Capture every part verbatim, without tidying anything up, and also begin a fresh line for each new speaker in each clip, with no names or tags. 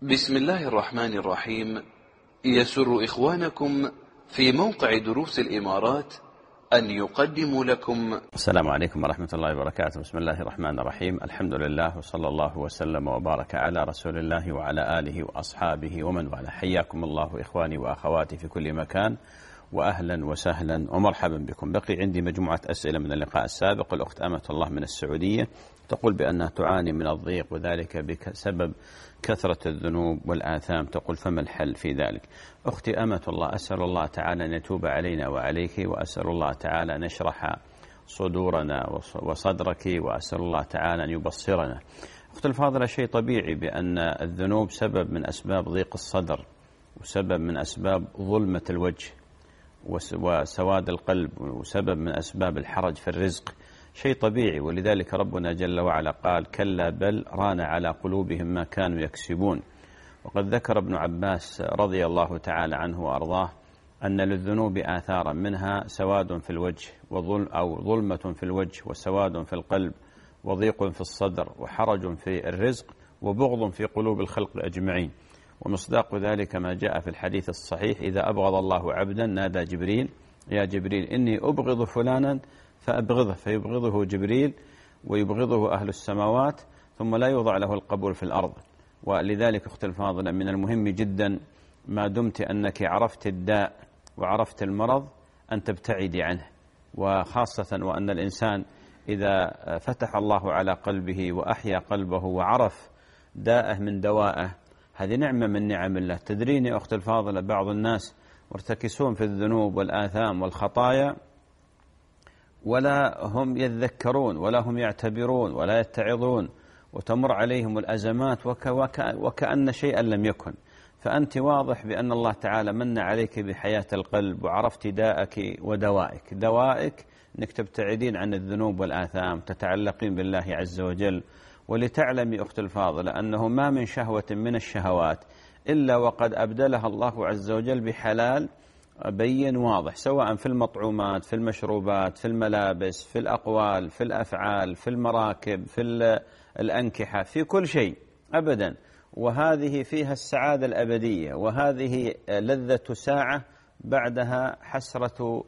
بسم الله الرحمن الرحيم. يسر إخوانكم في موقع دروس الإمارات أن يقدموا لكم.
السلام عليكم ورحمة الله وبركاته. بسم الله الرحمن الرحيم. الحمد لله وصلى الله وسلم وبارك على رسول الله وعلى آله وأصحابه ومن والاه. حياكم الله إخواني وأخواتي في كل مكان، وأهلا وسهلا ومرحبا بكم. بقي عندي مجموعة أسئلة من اللقاء السابق. الأخت أمة الله من السعودية تقول بأنها تعاني من الضيق وذلك بسبب كثرة الذنوب والآثام. تقول فما الحل في ذلك؟ أختي أمة الله، أسأل الله تعالى أن يتوب علينا وعليك، وأسأل الله تعالى أن يشرح صدورنا وصدرك، وأسأل الله تعالى أن يبصرنا. أختي الفاضلة، شيء طبيعي بأن الذنوب سبب من أسباب ضيق الصدر، وسبب من أسباب ظلمة الوجه وسواد القلب، وسبب من أسباب الحرج في الرزق. شيء طبيعي، ولذلك ربنا جل وعلا قال كلا بل ران على قلوبهم ما كانوا يكسبون. وقد ذكر ابن عباس رضي الله تعالى عنه وأرضاه أن للذنوب آثارا، منها سواد في الوجه وظلم أو ظلمة في الوجه، وسواد في القلب، وضيق في الصدر، وحرج في الرزق، وبغض في قلوب الخلق أجمعين. ومصداق ذلك ما جاء في الحديث الصحيح: إذا أبغض الله عبدا نادى جبريل يا جبريل إني أبغض فلانا فأبغضه، فيبغضه جبريل ويبغضه أهل السماوات، ثم لا يوضع له القبول في الأرض. ولذلك أختي الفاضلة، من المهم جدا ما دمت أنك عرفت الداء وعرفت المرض أن تبتعدي عنه، وخاصة وأن الإنسان إذا فتح الله على قلبه وأحيا قلبه وعرف داءه من دوائه، هذه نعمة من نعم الله. تدرين يا أختي الفاضلة، بعض الناس مرتكسون في الذنوب والآثام والخطايا ولا هم يذكرون ولا هم يعتبرون ولا يتعظون، وتمر عليهم الأزمات وك وك وكأن شيئا لم يكن. فأنت واضح بأن الله تعالى من عليك بحياة القلب، وعرفت داءك ودوائك. دوائك أنك تبتعدين عن الذنوب والآثام، تتعلقين بالله عز وجل. ولتعلمي أخت الفاضلة أنه ما من شهوة من الشهوات إلا وقد أبدلها الله عز وجل بحلال بين واضح، سواء في المطعومات، في المشروبات، في الملابس، في الأقوال، في الأفعال، في المراكب، في الأنكحة، في كل شيء أبدا. وهذه فيها السعادة الأبدية، وهذه لذة ساعة بعدها حسرة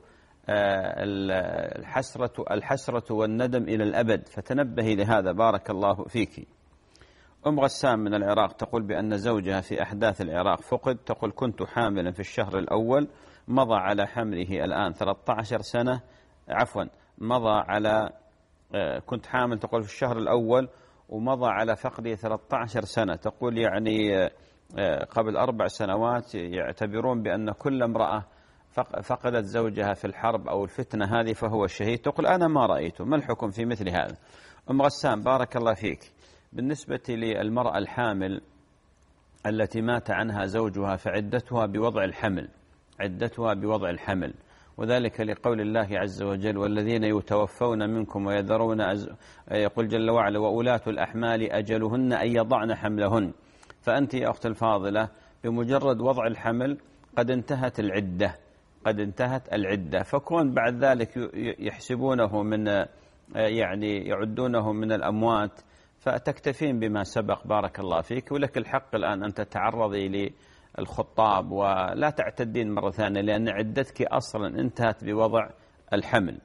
الحسرة الحسرة والندم إلى الأبد. فتنبهي لهذا بارك الله فيك. أم غسان من العراق تقول بأن زوجها في أحداث العراق فقد. تقول كنت حاملا في الشهر الأول، مضى على حمله الآن ثلاثة عشر سنة، عفوا مضى على كنت حامل تقول في الشهر الأول ومضى على فقده ثلاثة عشر سنة. تقول يعني قبل أربع سنوات يعتبرون بأن كل امرأة فقدت زوجها في الحرب أو الفتنة هذه فهو الشهيد. تقول أنا ما رأيته، ما الحكم في مثل هذا؟ أم غسان بارك الله فيك، بالنسبة للمرأة الحامل التي مات عنها زوجها فعدتها بوضع الحمل، عدتها بوضع الحمل، وذلك لقول الله عز وجل والذين يتوفون منكم ويذرون أز... يقول جل وعلا وأولاة الأحمال أجلهن أن يضعن حملهن. فأنت يا أخت الفاضلة بمجرد وضع الحمل قد انتهت العدة، قد انتهت العدة. فكون بعد ذلك يحسبونه من يعني يعدونه من الأموات، فتكتفين بما سبق بارك الله فيك. ولك الحق الآن أن تتعرضي للخطاب ولا تعتدين مرة ثانية، لأن عدتك أصلا انتهت بوضع الحمل.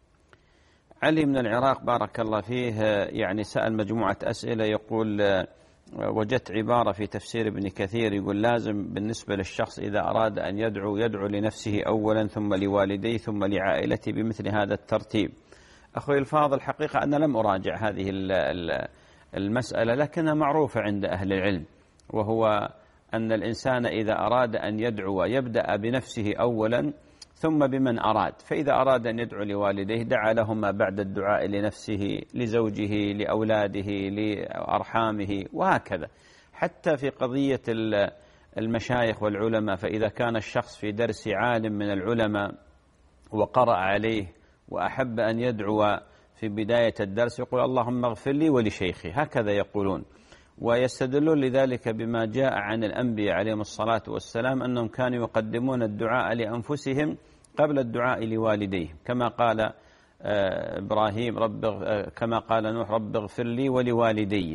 علي من العراق بارك الله فيه يعني سأل مجموعة أسئلة. يقول وجدت عبارة في تفسير ابن كثير يقول لازم بالنسبة للشخص إذا أراد أن يدعو يدعو لنفسه أولا ثم لوالديه ثم لعائلته بمثل هذا الترتيب. أخوي الفاضل، الحقيقة أنا لم أراجع هذه المسألة، لكنها معروفة عند أهل العلم، وهو أن الإنسان إذا أراد أن يدعو يبدأ بنفسه أولا ثم بمن أراد. فإذا أراد أن يدعو لوالديه دعا لهما بعد الدعاء لنفسه، لزوجه، لأولاده، لأرحامه، وهكذا. حتى في قضية المشايخ والعلماء، فإذا كان الشخص في درس عالم من العلماء وقرأ عليه وأحب أن يدعو في بداية الدرس يقول اللهم اغفر لي ولشيخي، هكذا يقولون. ويستدلون لذلك بما جاء عن الأنبياء عليهم الصلاة والسلام أنهم كانوا يقدمون الدعاء لأنفسهم قبل الدعاء لوالديهم، كما قال إبراهيم رب كما قال نوح رب اغفر لي ولوالدي.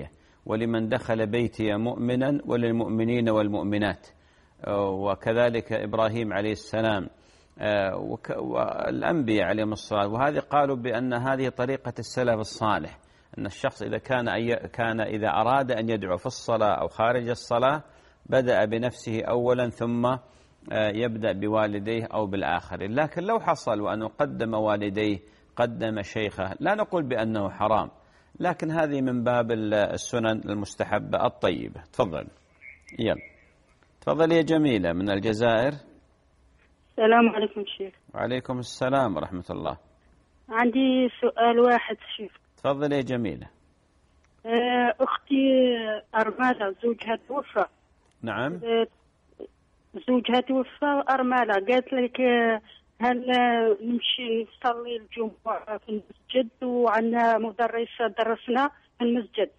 ولمن دخل بيتي مؤمنا وللمؤمنين والمؤمنات، وكذلك إبراهيم عليه السلام والأنبياء عليهم الصلاة. وهذه قالوا بأن هذه طريقة السلف الصالح، أن الشخص إذا كان كان إذا أراد أن يدعو في الصلاة أو خارج الصلاة بدأ بنفسه أولا ثم يبدأ بوالديه أو بالآخرين. لكن لو حصل وأنه قدم والديه قدم شيخه لا نقول بأنه حرام، لكن هذه من باب السنن المستحبة الطيبة. تفضل. يلا تفضل يا جميلة من الجزائر.
السلام عليكم شيخ.
وعليكم السلام ورحمة الله.
عندي سؤال واحد شيخ.
تفضل يا جميلة.
أختي أرملة زوجها توفى.
نعم.
زوجها توفى أرملة، قالت لك هل نمشي نصلي الجمعة في المسجد، وعندنا مدرسة درسنا في المسجد،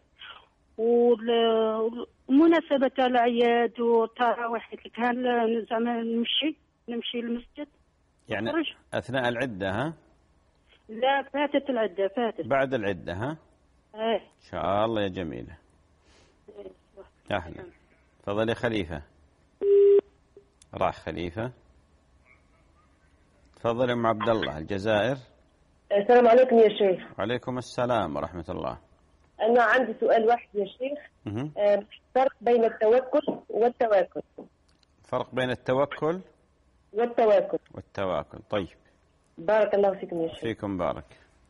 ومناسبة الأعياد والتراويح هل زعما نمشي نمشي المسجد
يعني خرج. أثناء العدة ها؟
لا فاتت العدة، فاتت
بعد العدة ها؟
ايه
إن شاء الله يا جميلة. أهلا. تفضل يا خليفة. راح خليفة. تفضل أم عبد الله الجزائر.
السلام عليكم يا شيخ.
وعليكم السلام ورحمة الله.
أنا عندي سؤال واحد يا شيخ. أه فرق بين التوكل والتواكل.
فرق بين التوكل
والتواكل
والتواكل. طيب
بارك الله فيكم يا شيخ.
فيكم بارك.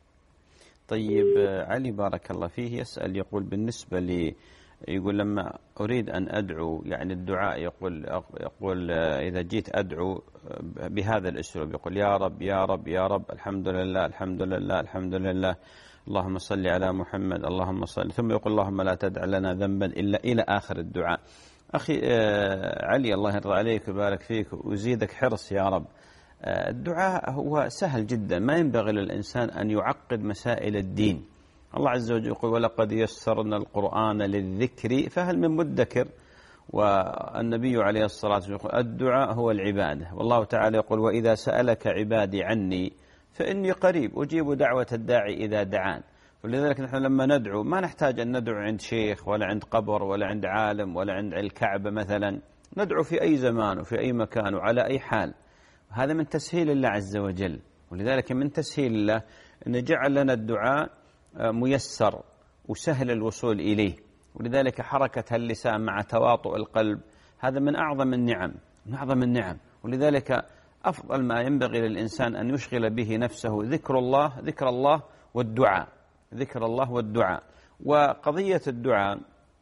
طيب علي بارك الله فيه يسأل يقول بالنسبة لي، يقول لما أريد أن أدعو يعني الدعاء، يقول يقول إذا جيت أدعو بهذا الأسلوب، يقول يا رب يا رب يا رب الحمد لله الحمد لله الحمد لله اللهم صل على محمد اللهم صل، ثم يقول اللهم لا تدع لنا ذنبا إلا إلى آخر الدعاء. أخي علي الله يرضى عليك ويبارك فيك ويزيدك حرص يا رب. الدعاء هو سهل جدا، ما ينبغي للإنسان أن يعقد مسائل الدين. الله عز وجل يقول ولقد يسرنا القرآن للذكر فهل من مدكر، والنبي عليه الصلاة والسلام يقول الدعاء هو العبادة، والله تعالى يقول وإذا سألك عبادي عني فإني قريب أجيب دعوة الداعي إذا دعان. ولذلك نحن لما ندعو ما نحتاج أن ندعو عند شيخ ولا عند قبر ولا عند عالم ولا عند الكعبة مثلا، ندعو في أي زمان وفي أي مكان وعلى أي حال. هذا من تسهيل الله عز وجل، ولذلك من تسهيل الله أن جعل لنا الدعاء ميسر وسهل الوصول إليه. ولذلك حركة اللسان مع تواطؤ القلب هذا من أعظم النعم، من أعظم النعم. ولذلك أفضل ما ينبغي للإنسان أن يشغل به نفسه ذكر الله ذكر الله والدعاء ذكر الله والدعاء. وقضية الدعاء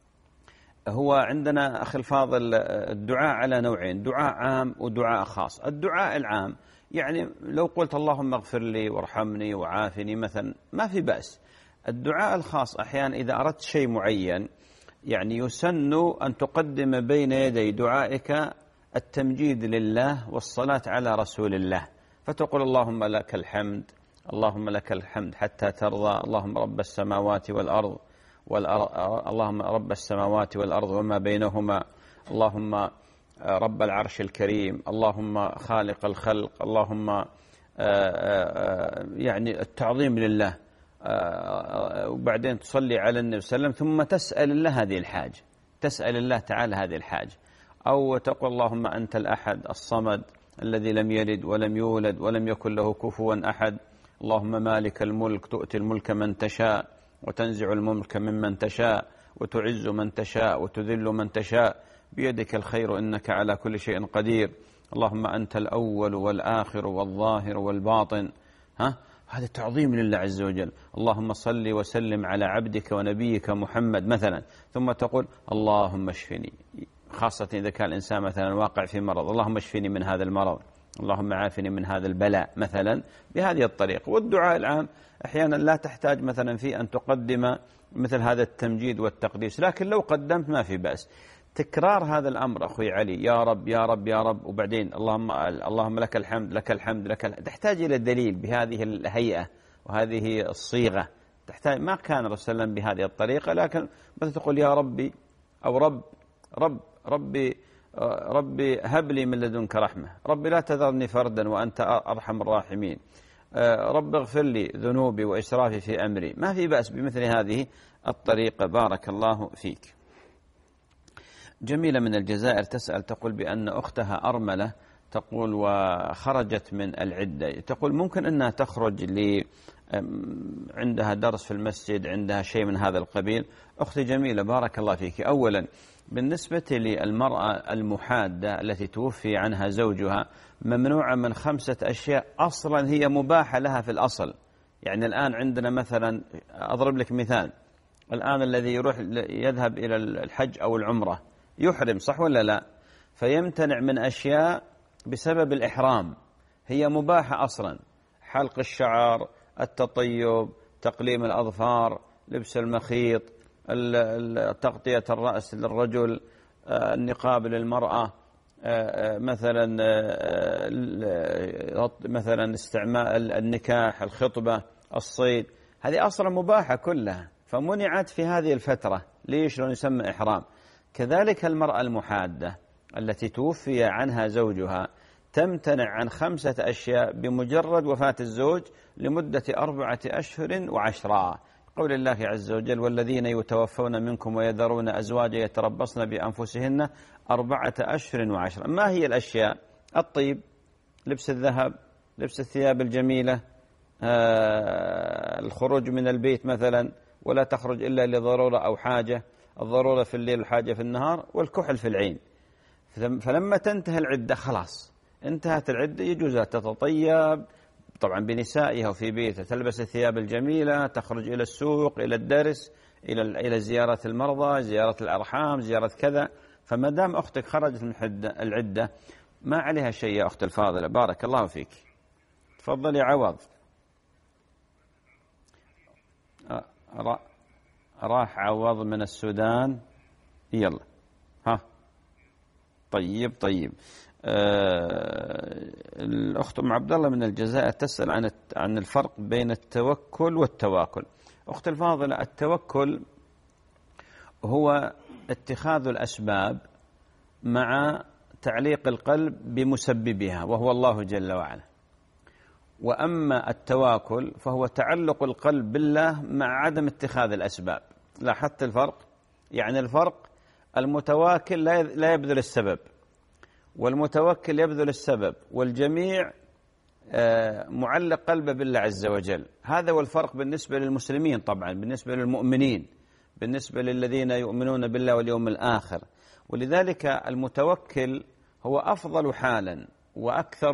هو عندنا أخي الفاضل الدعاء على نوعين، دعاء عام ودعاء خاص. الدعاء العام يعني لو قلت اللهم اغفر لي وارحمني وعافني مثلا ما في بأس. الدعاء الخاص أحيانا إذا أردت شيء معين يعني يسن أن تقدم بين يدي دعائك التمجيد لله والصلاة على رسول الله، فتقول اللهم لك الحمد اللهم لك الحمد حتى ترضى، اللهم رب السماوات والأرض والأرض اللهم رب السماوات والأرض وما بينهما، اللهم رب العرش الكريم، اللهم خالق الخلق، اللهم يعني التعظيم لله. وبعدين تصلي على النبي صلى الله عليه وسلم ثم تسأل الله هذه الحاجة، تسأل الله تعالى هذه الحاجة. أو تقول اللهم أنت الأحد الصمد الذي لم يلد ولم يولد ولم يكن له كفوا أحد، اللهم مالك الملك تؤتي الملك من تشاء وتنزع الملك ممن تشاء وتعز من تشاء وتذل من تشاء بيدك الخير إنك على كل شيء قدير، اللهم أنت الأول والآخر والظاهر والباطن. ها هذا تعظيم لله عز وجل. اللهم صل وسلم على عبدك ونبيك محمد مثلا، ثم تقول اللهم اشفني، خاصة إذا كان الإنسان مثلا واقع في مرض، اللهم اشفني من هذا المرض، اللهم عافني من هذا البلاء مثلا، بهذه الطريقة. والدعاء العام أحيانا لا تحتاج مثلا في أن تقدم مثل هذا التمجيد والتقديس، لكن لو قدمت ما في بأس. تكرار هذا الأمر أخوي علي يا رب يا رب يا رب، وبعدين اللهم اللهم لك الحمد لك الحمد لك الحمد، تحتاج إلى دليل بهذه الهيئة وهذه الصيغة. تحتاج ما كان الرسول صلى الله عليه وسلم بهذه الطريقة، لكن مثلا تقول يا ربي أو رب رب ربي ربي هب لي من لدنك رحمة، ربي لا تذرني فردا وأنت أرحم الراحمين، رب اغفر لي ذنوبي وإسرافي في أمري، ما في بأس بمثل هذه الطريقة. بارك الله فيك. جميلة من الجزائر تسأل تقول بأن أختها أرملة، تقول وخرجت من العدة، تقول ممكن أنها تخرج ل عندها درس في المسجد، عندها شيء من هذا القبيل. أختي جميلة بارك الله فيك، أولا بالنسبة للمرأة المحادة التي توفي عنها زوجها ممنوعة من خمسة أشياء أصلا هي مباحة لها في الأصل. يعني الآن عندنا مثلا، أضرب لك مثال، الآن الذي يروح يذهب إلى الحج أو العمرة يحرم، صح ولا لا؟ فيمتنع من أشياء بسبب الإحرام هي مباحة أصلا، حلق الشعر، التطيب، تقليم الأظفار، لبس المخيط، تغطية الرأس للرجل، النقاب للمرأة، مثلا مثلا استعمال النكاح، الخطبة، الصيد، هذه أصلا مباحة كلها، فمنعت في هذه الفترة. ليش؟ لأنه يسمى إحرام. كذلك المرأة المحادة التي توفي عنها زوجها تمتنع عن خمسة أشياء بمجرد وفاة الزوج لمدة أربعة أشهر وعشرة، قول الله عز وجل: والذين يتوفون منكم ويذرون أزواجا يتربصن بأنفسهن أربعة أشهر وعشرة. ما هي الأشياء؟ الطيب، لبس الذهب، لبس الثياب الجميلة، آه الخروج من البيت مثلا، ولا تخرج إلا لضرورة أو حاجة، الضرورة في الليل والحاجة في النهار، والكحل في العين. فلما تنتهي العدة خلاص انتهت العدة، يجوز تتطيب طبعا بنسائها وفي بيتها، تلبس الثياب الجميلة، تخرج إلى السوق، إلى الدرس، إلى إلى زيارة المرضى، زيارة الأرحام، زيارة كذا. فما دام أختك خرجت من العدة ما عليها شيء يا أخت الفاضلة. بارك الله فيك. تفضلي عوض. راح عوض من السودان. يلا ها. طيب طيب. آه الأخت أم عبد الله من الجزائر تسأل عن عن الفرق بين التوكل والتواكل. أخت الفاضلة، التوكل هو اتخاذ الأسباب مع تعليق القلب بمسببها وهو الله جل وعلا. وأما التواكل فهو تعلق القلب بالله مع عدم اتخاذ الأسباب. لاحظت الفرق؟ يعني الفرق، المتواكل لا يبذل السبب، والمتوكل يبذل السبب، والجميع معلق قلبه بالله عز وجل. هذا هو الفرق بالنسبة للمسلمين، طبعا بالنسبة للمؤمنين، بالنسبة للذين يؤمنون بالله واليوم الآخر. ولذلك المتوكل هو أفضل حالا وأكثر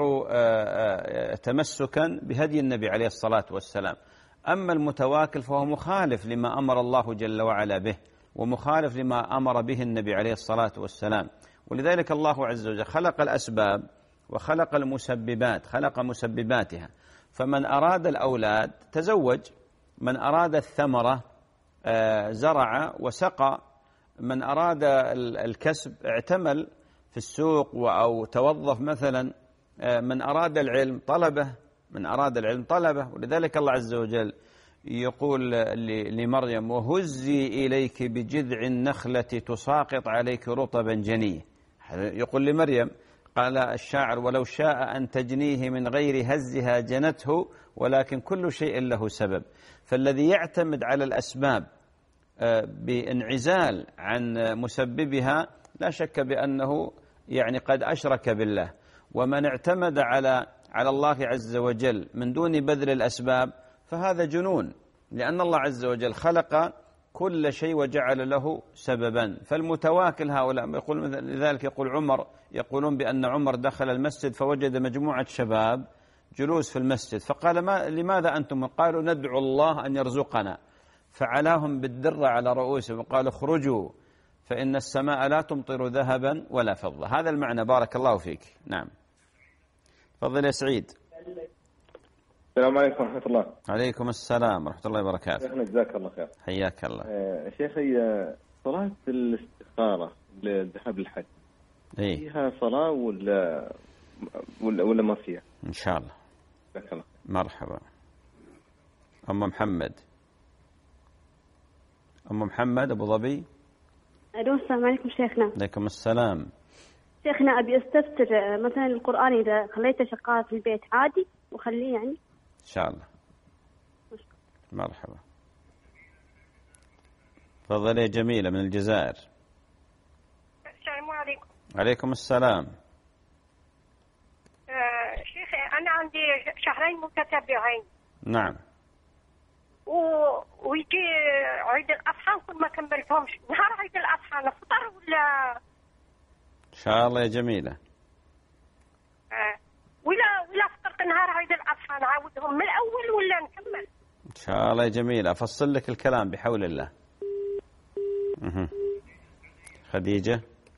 تمسكا بهدي النبي عليه الصلاة والسلام. أما المتواكل فهو مخالف لما أمر الله جل وعلا به، ومخالف لما أمر به النبي عليه الصلاة والسلام. ولذلك الله عز وجل خلق الأسباب وخلق المسببات، خلق مسبباتها. فمن أراد الأولاد تزوج، من أراد الثمرة زرع وسقى، من أراد الكسب اعتمل في السوق أو توظف مثلا، من أراد العلم طلبه، من أراد العلم طلبه. ولذلك الله عز وجل يقول لمريم: وهزي إليك بجذع النخلة تساقط عليك رطبا جنيه. يقول لمريم، قال الشاعر: ولو شاء أن تجنيه من غير هزها جنته، ولكن كل شيء له سبب. فالذي يعتمد على الأسباب بانعزال عن مسببها لا شك بأنه يعني قد أشرك بالله. ومن اعتمد على على الله عز وجل من دون بذل الأسباب فهذا جنون، لأن الله عز وجل خلق كل شيء وجعل له سببا. فالمتواكل هؤلاء يقول، لذلك يقول عمر، يقولون بأن عمر دخل المسجد فوجد مجموعة شباب جلوس في المسجد، فقال: ما لماذا أنتم؟ قالوا: ندعو الله أن يرزقنا. فعلاهم بالدرة على رؤوسهم وقال: اخرجوا فإن السماء لا تمطر ذهبا ولا فضة. هذا المعنى. بارك الله فيك. نعم. تفضل يا سعيد.
السلام عليكم ورحمة الله.
عليكم السلام ورحمة الله وبركاته.
شيخنا جزاك الله خير.
حياك الله.
آه شيخي، صلاة الاستخارة للذهاب للحج
إيه؟
فيها صلاة ولا ولا ولا ما فيها؟
إن شاء الله.
جزاك الله.
مرحبا. أم محمد. أم محمد أبو ظبي.
ألو، السلام عليكم شيخنا.
عليكم السلام.
شيخنا أبي أستفسر، مثلا القرآن إذا خليته شغال في البيت عادي وخليه يعني؟
إن شاء الله. مرحبا. تفضل يا جميلة من الجزائر.
السلام عليكم.
عليكم السلام.
آه شيخي أنا عندي شهرين متتابعين.
نعم.
و... ويجي عيد الأضحى نكون ما كملتهمش. نهار عيد الأضحى نفطر ولا؟
إن شاء الله يا جميلة.
آه. ولا ولا فطرت نهار عيد الأضحى نعاودهم من الأول ولا نكمل؟
إن شاء الله يا جميلة، أفصل لك الكلام بحول الله. مه. خديجة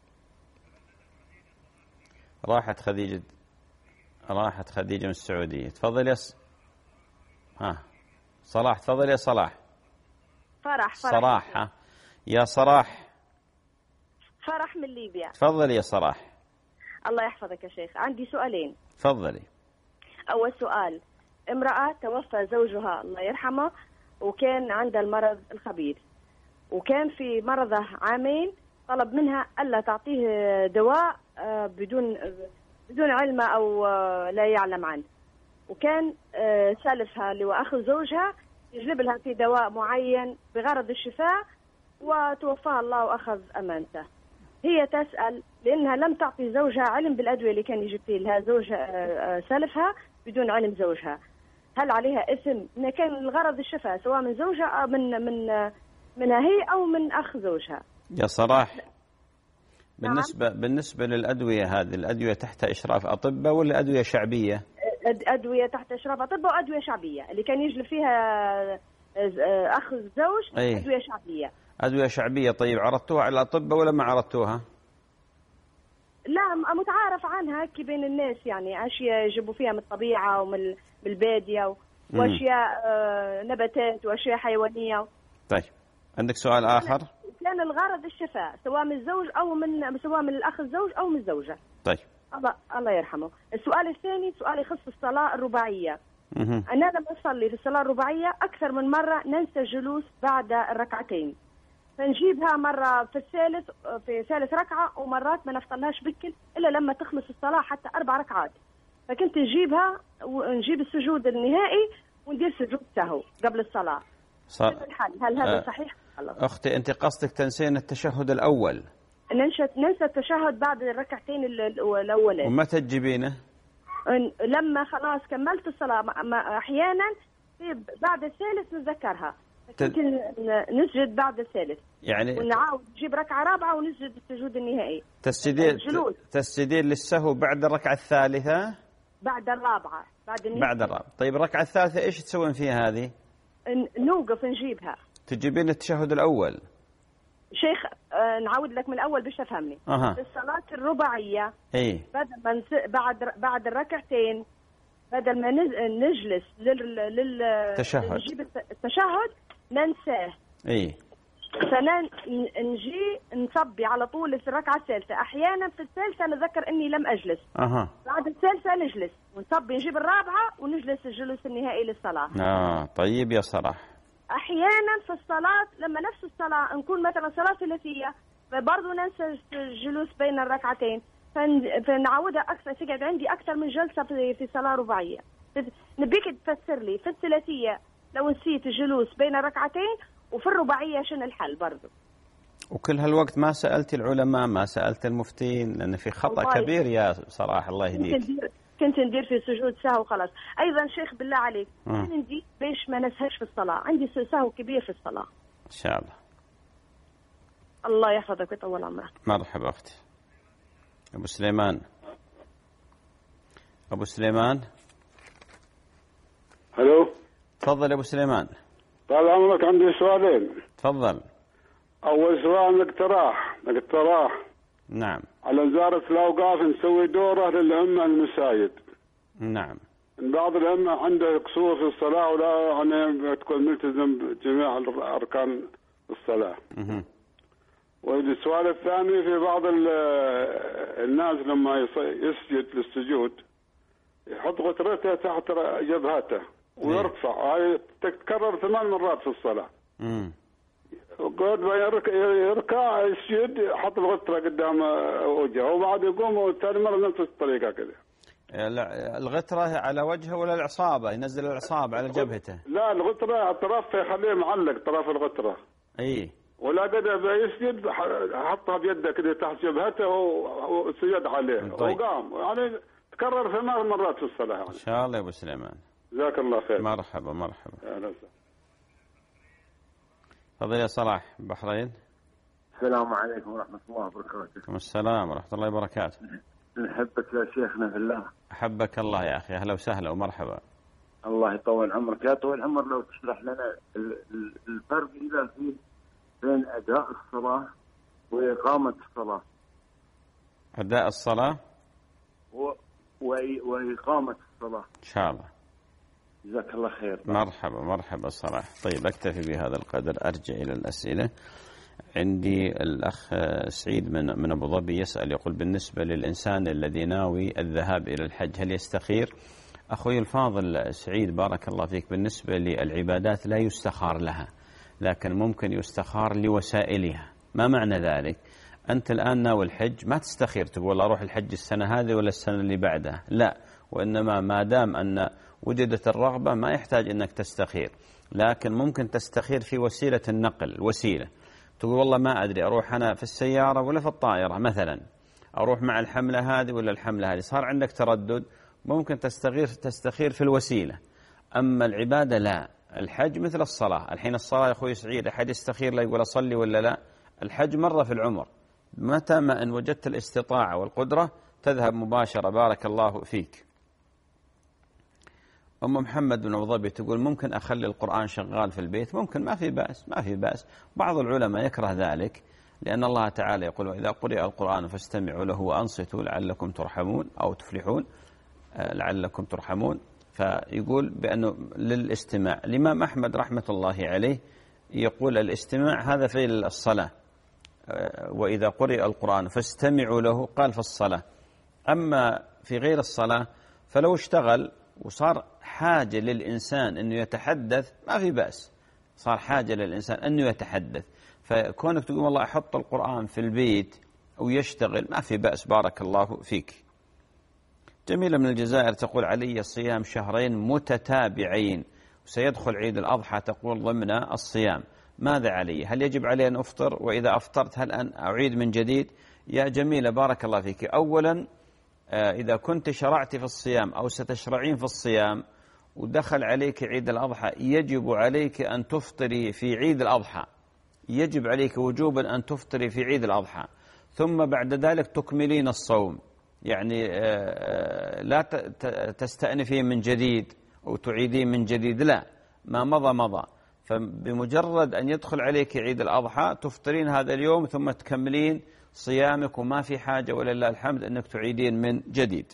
راحت خديجة راحت خديجة من السعودية. تفضل يا س... ها صلاح. تفضل يا صلاح.
فرح. فرح.
صراح. ها يا صراح.
فرح من ليبيا.
تفضل يا صراح.
الله يحفظك يا شيخ. عندي سؤالين.
تفضلي.
أول سؤال، امرأة توفى زوجها الله يرحمه وكان عندها المرض الخبيث، وكان في مرضه عامين، طلب منها ألا تعطيه دواء بدون بدون علم أو لا يعلم عنه، وكان سالفها اللي هو أخو زوجها يجلب لها في دواء معين بغرض الشفاء، وتوفاها الله وأخذ أمانته. هي تسأل لأنها لم تعطي زوجها علم بالأدوية اللي كان يجيب لها زوجها سالفها بدون علم زوجها. هل عليها إثم؟ إن كان الغرض الشفاء سواء من زوجها أو من من منها هي أو من أخ زوجها.
يا صلاح، بالنسبة نعم. بالنسبة للأدوية هذه، الأدوية تحت إشراف أطباء ولا أدوية شعبية؟
أدوية تحت إشراف أطباء وأدوية شعبية. اللي كان يجلب فيها أخ الزوج أيه؟ أدوية شعبية.
أدوية شعبية. طيب عرضتوها على الأطباء ولا ما عرضتوها؟
لا متعارف عنها كي بين الناس، يعني أشياء يجيبوا فيها من الطبيعة ومن البادية وأشياء نباتات وأشياء حيوانية.
طيب عندك سؤال آخر؟
كان الغرض الشفاء سواء من الزوج أو من سواء من الأخ الزوج أو من الزوجة.
طيب
الله الله يرحمه. السؤال الثاني سؤال يخص الصلاة الرباعية. أنا لما أصلي في الصلاة الرباعية أكثر من مرة ننسى الجلوس بعد الركعتين، فنجيبها مرة في الثالث في ثالث ركعة، ومرات ما نفطنهاش بكل إلا لما تخلص الصلاة حتى أربع ركعات، فكنت نجيبها ونجيب السجود النهائي وندير سجود سهو قبل الصلاة.
صار...
هل هذا أه صحيح؟
أختي أنت قصدك تنسين التشهد الأول؟
ننسى ننسى التشهد بعد الركعتين الأولين.
ومتى تجيبينه؟
لما خلاص كملت الصلاة. ما أحيانا بعد الثالث نتذكرها، كنت نسجد بعد الثالث
يعني
ونعاود نجيب ركعة رابعة ونسجد السجود النهائي.
تسجدين تسجدين للسهو بعد الركعة الثالثة؟
بعد الرابعة. بعد النهائي.
بعد الرابعة. طيب الركعة الثالثة إيش تسوين فيها هذه؟
نوقف نجيبها.
تجيبين التشهد الأول.
شيخ آه نعود لك من الأول باش تفهمني.
أه.
في الصلاة الرباعية
إيه؟
بدل ما نس... بعد بعد الركعتين بدل ما نجلس لل لل
تشهد.
نجيب التشهد ننساه.
إيه؟
فنجي نصبي على طول في الركعة الثالثة. أحيانا في الثالثة نذكر إني لم أجلس.
أها.
بعد الثالثة نجلس ونصبي نجيب الرابعة ونجلس الجلوس النهائي للصلاة.
آه طيب يا صلاح.
أحيانا في الصلاة لما نفس الصلاة نكون مثلا صلاة ثلاثية فبرضه ننسى الجلوس بين الركعتين، فنعودها أكثر، تقعد عندي أكثر من جلسة في في صلاة رباعية. نبيك تفسر لي في الثلاثية لو نسيت الجلوس بين الركعتين، وفي الرباعية شنو الحل برضه؟
وكل هالوقت ما سألت العلماء، ما سألت المفتين، لأن في خطأ كبير يا صراحة. الله يهديك.
كنت ندير في سجود سهو خلاص. أيضا شيخ بالله عليك عندي باش ما نسهش في الصلاة، عندي سهو كبير في الصلاة.
إن شاء الله.
الله يحفظك ويطول عمرك.
مرحبا أختي. أبو سليمان. أبو سليمان.
ألو.
تفضل يا أبو سليمان.
طال عمرك، عندي سؤالين.
تفضل.
أول سؤال اقتراح اقتراح
نعم.
على وزارة الأوقاف نسوي دورة للأئمة المساجد.
نعم.
بعض الأئمة عنده قصور في الصلاة ولا يعني تكون ملتزم بجميع أركان الصلاة.
اها.
والسؤال الثاني، في بعض الناس لما يسجد للسجود يحط غترته تحت جبهته ويرفع، هاي تتكرر ثمان مرات في الصلاة.
امم
قد ما يركع يسجد يحط الغترة قدام وجهه وبعد يقوم ثاني مرة نفس الطريقة كذا.
الغترة على وجهه ولا العصابة؟ ينزل العصابة على جبهته؟
لا الغترة الطرف يخليه معلق طرف الغترة.
اي.
ولا قد يسجد حطها بيده كده تحت جبهته وسجد عليه. طيب. وقام يعني تكرر ثلاث مرات في الصلاة يعني.
ان شاء الله يا ابو سليمان.
جزاك الله خير.
مرحبا مرحبا.
اهلا وسهلا.
تفضل يا صلاح بحرين.
السلام عليكم ورحمة الله وبركاته.
وعليكم السلام ورحمة الله وبركاته.
نحبك يا شيخنا في الله.
أحبك الله يا أخي، أهلا وسهلا ومرحبا.
الله يطول عمرك. يا طويل العمر لو تشرح لنا الفرق إذا في بين أداء الصلاة وإقامة الصلاة.
أداء الصلاة
و... و... وإقامة الصلاة.
إن شاء الله.
جزاك الله خير.
مرحبا مرحبا صلاح. طيب أكتفي بهذا القدر، أرجع إلى الأسئلة. عندي الأخ سعيد من من أبو ظبي يسأل، يقول بالنسبة للإنسان الذي ناوي الذهاب إلى الحج هل يستخير؟ أخوي الفاضل سعيد بارك الله فيك، بالنسبة للعبادات لا يستخار لها، لكن ممكن يستخار لوسائلها. ما معنى ذلك؟ أنت الآن ناوي الحج، ما تستخير تقول أروح الحج السنة هذه ولا السنة اللي بعدها، لا، وإنما ما دام أن وجدت الرغبة ما يحتاج أنك تستخير، لكن ممكن تستخير في وسيلة النقل. وسيلة تقول والله ما أدري أروح أنا في السيارة ولا في الطائرة مثلا، أروح مع الحملة هذه ولا الحملة هذه، صار عندك تردد، ممكن تستخير تستخير في الوسيلة. أما العبادة لا. الحج مثل الصلاة، الحين الصلاة يا أخوي سعيد أحد يستخير لا يقول أصلي ولا لا؟ الحج مرة في العمر، متى ما أن وجدت الاستطاعة والقدرة تذهب مباشرة. بارك الله فيك. أم محمد بن أبو ظبي تقول ممكن أخلي القرآن شغال في البيت؟ ممكن، ما في بأس، ما في بأس. بعض العلماء يكره ذلك، لأن الله تعالى يقول وإذا قرئ القرآن فاستمعوا له وأنصتوا لعلكم ترحمون أو تفلحون، لعلكم ترحمون. فيقول بأنه للاستماع. الإمام أحمد رحمة الله عليه يقول الاستماع هذا في الصلاة، وإذا قرئ القرآن فاستمعوا له قال في الصلاة. أما في غير الصلاة فلو اشتغل وصار حاجة للإنسان أنه يتحدث ما في بأس، صار حاجة للإنسان أنه يتحدث، فكونك تقول والله أحط القرآن في البيت أو يشتغل ما في بأس. بارك الله فيك. جميلة من الجزائر تقول علي صيام شهرين متتابعين وسيدخل عيد الأضحى تقول ضمن الصيام، ماذا علي؟ هل يجب علي أن أفطر؟ وإذا أفطرت هل أن أعيد من جديد؟ يا جميلة بارك الله فيك، أولا إذا كنت شرعت في الصيام أو ستشرعين في الصيام ودخل عليك عيد الأضحى يجب عليك أن تفطري في عيد الأضحى، يجب عليك وجوبا أن تفطري في عيد الأضحى، ثم بعد ذلك تكملين الصوم، يعني لا تستأنفين من جديد وتعيدين من جديد، لا، ما مضى مضى. فبمجرد أن يدخل عليك عيد الأضحى تفطرين هذا اليوم ثم تكملين صيامك، وما في حاجة ولله الحمد أنك تعيدين من جديد.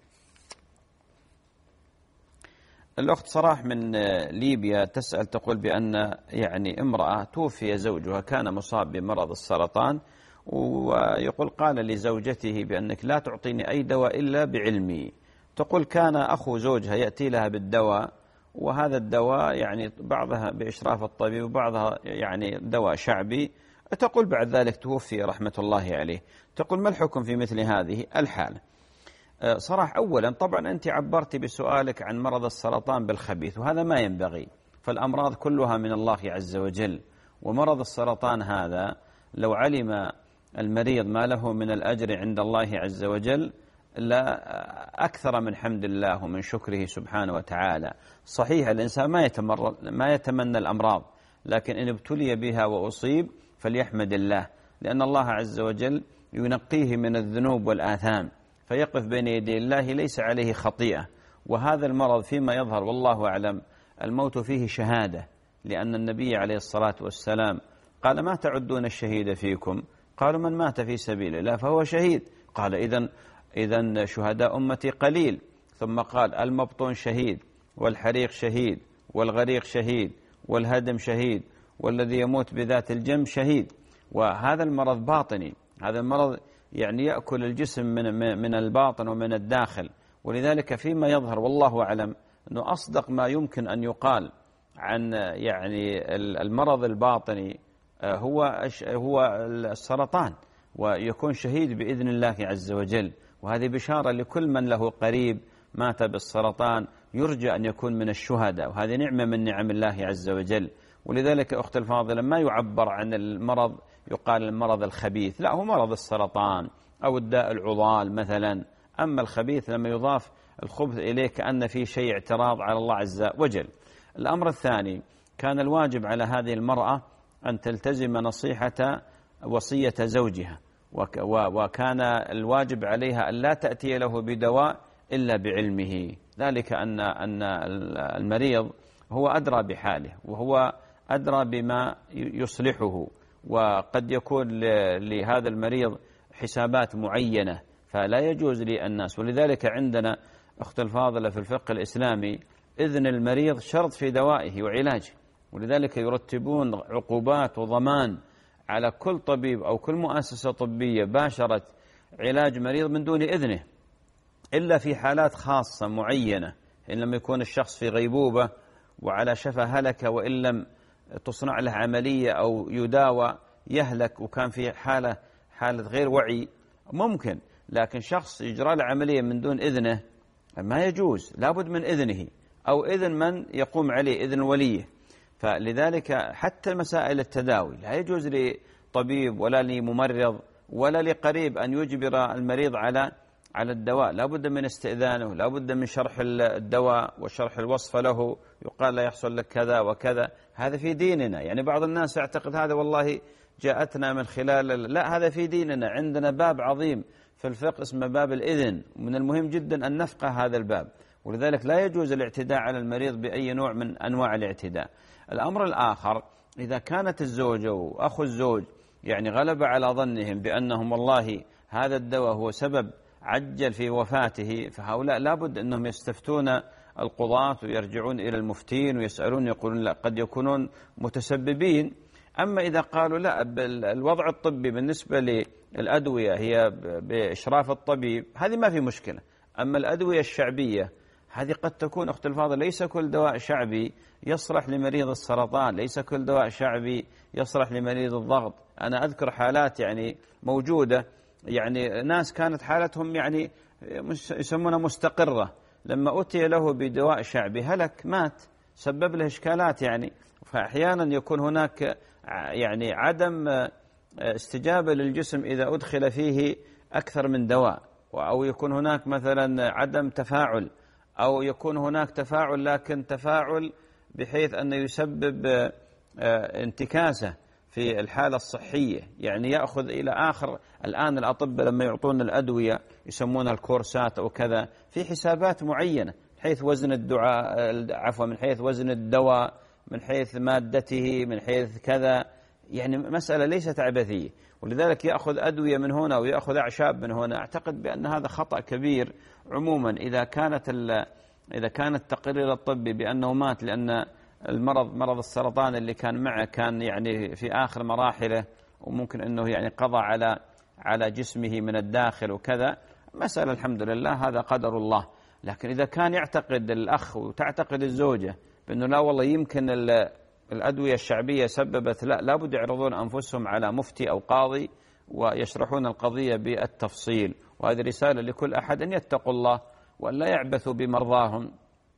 الأخت صراح من ليبيا تسأل تقول بأن يعني امرأة توفي زوجها كان مصاب بمرض السرطان، ويقول قال لزوجته بأنك لا تعطيني أي دواء إلا بعلمي. تقول كان أخو زوجها يأتي لها بالدواء، وهذا الدواء يعني بعضها بإشراف الطبيب وبعضها يعني دواء شعبي. تقول بعد ذلك توفي رحمة الله عليه. تقول ما الحكم في مثل هذه الحالة؟ صراحة أولا طبعا أنت عبرت بسؤالك عن مرض السرطان بالخبيث، وهذا ما ينبغي، فالأمراض كلها من الله عز وجل، ومرض السرطان هذا لو علم المريض ما له من الأجر عند الله عز وجل لا أكثر من حمد الله ومن شكره سبحانه وتعالى. صحيح الإنسان ما يتمر ما يتمنى الأمراض، لكن إن ابتلي بها وأصيب فليحمد الله، لأن الله عز وجل ينقيه من الذنوب والآثام، فيقف بين يدي الله ليس عليه خطيئة. وهذا المرض فيما يظهر والله أعلم الموت فيه شهادة، لأن النبي عليه الصلاة والسلام قال ما تعدون الشهيد فيكم؟ قالوا من مات في سبيل الله فهو شهيد. قال إذن إذن شهداء أمتي قليل. ثم قال المبطون شهيد، والحريق شهيد، والغريق شهيد، والهدم شهيد، والذي يموت بذات الجنب شهيد. وهذا المرض باطني، هذا المرض يعني يأكل الجسم من من الباطن ومن الداخل، ولذلك فيما يظهر والله أعلم أنه أصدق ما يمكن أن يقال عن يعني المرض الباطني هو هو السرطان، ويكون شهيد بإذن الله عز وجل. وهذه بشارة لكل من له قريب مات بالسرطان، يرجى أن يكون من الشهداء، وهذه نعمة من نعم الله عز وجل. ولذلك أخت الفاضلة ما يعبر عن المرض يقال المرض الخبيث، لا، هو مرض السرطان أو الداء العضال مثلا. أما الخبيث لما يضاف الخبث إليه كأن في شيء اعتراض على الله عز وجل. الأمر الثاني، كان الواجب على هذه المرأة أن تلتزم نصيحة وصية زوجها، وكان الواجب عليها أن لا تأتي له بدواء إلا بعلمه، ذلك أن أن المريض هو أدرى بحاله وهو أدرى بما يصلحه، وقد يكون لهذا المريض حسابات معينة، فلا يجوز للناس. ولذلك عندنا أخت الفاضلة في الفقه الإسلامي إذن المريض شرط في دوائه وعلاجه، ولذلك يرتبون عقوبات وضمان على كل طبيب أو كل مؤسسة طبية باشرت علاج مريض من دون إذنه، إلا في حالات خاصة معينة، إن لم يكون الشخص في غيبوبة وعلى شفا هلكة، وإن لم تصنع له عملية أو يداوى يهلك وكان في حالة حالة غير وعي ممكن، لكن شخص يجرى له عملية من دون إذنه ما يجوز، لابد من إذنه أو إذن من يقوم عليه، إذن وليه. فلذلك حتى مسائل التداوي لا يجوز لطبيب ولا لممرض ولا لقريب أن يجبر المريض على على الدواء، لا بد من استئذانه، لا بد من شرح الدواء وشرح الوصفة له، يقال لا يحصل لك كذا وكذا، هذا في ديننا. يعني بعض الناس يعتقد هذا والله جاءتنا من خلال، لا، هذا في ديننا، عندنا باب عظيم في الفقه اسمه باب الإذن، ومن المهم جدا أن نفقه هذا الباب، ولذلك لا يجوز الاعتداء على المريض بأي نوع من أنواع الاعتداء. الأمر الآخر، إذا كانت الزوجة وأخو الزوج يعني غلب على ظنهم بأنهم والله هذا الدواء هو سبب عجل في وفاته، فهؤلاء لابد أنهم يستفتون القضاة ويرجعون إلى المفتين ويسألون، يقولون لا، قد يكونون متسببين. أما إذا قالوا لا، الوضع الطبي بالنسبة للأدوية هي بإشراف الطبيب، هذه ما في مشكلة. أما الأدوية الشعبية هذه قد تكون أخت الفاضل، ليس كل دواء شعبي يصلح لمريض السرطان، ليس كل دواء شعبي يصلح لمريض الضغط. أنا أذكر حالات يعني موجودة، يعني ناس كانت حالتهم يعني يسمونها مستقرة، لما أتي له بدواء شعبي هلك، مات، سبب له إشكالات. يعني فأحيانا يكون هناك يعني عدم استجابة للجسم إذا أدخل فيه أكثر من دواء، أو يكون هناك مثلا عدم تفاعل، أو يكون هناك تفاعل لكن تفاعل بحيث أنه يسبب انتكاسة في الحالة الصحية، يعني يأخذ إلى آخر. الآن الأطباء لما يعطون الأدوية يسمونها الكورسات أو كذا، في حسابات معينة من حيث وزن الدعاء، عفوا من حيث وزن الدواء، من حيث مادته، من حيث كذا، يعني مسألة ليست عبثية. ولذلك يأخذ أدوية من هنا ويأخذ أعشاب من هنا. أعتقد بأن هذا خطأ كبير عموما. إذا كانت إذا كان التقرير الطبي بأنه مات لأن المرض مرض السرطان اللي كان معه كان يعني في آخر مراحله، وممكن أنه يعني قضى على على جسمه من الداخل وكذا، مسألة الحمد لله هذا قدر الله. لكن إذا كان يعتقد الأخ وتعتقد الزوجة بأنه لا والله يمكن الأدوية الشعبية سببت، لا، لابد يعرضون أنفسهم على مفتي أو قاضي ويشرحون القضية بالتفصيل. وهذه رسالة لكل أحد أن يتقوا الله وأن لا يعبثوا بمرضاهم.